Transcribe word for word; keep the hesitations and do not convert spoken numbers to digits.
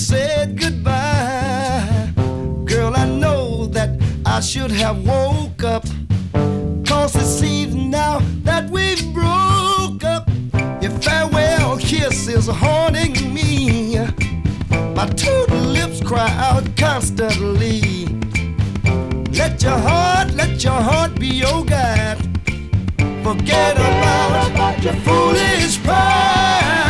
said goodbye. Girl, I know that I should have woke up, 'cause it seems now that we've broke up. Your farewell kiss is haunting me. My two lips cry out constantly. Let your heart, let your heart be your guide. Forget about your foolish pride.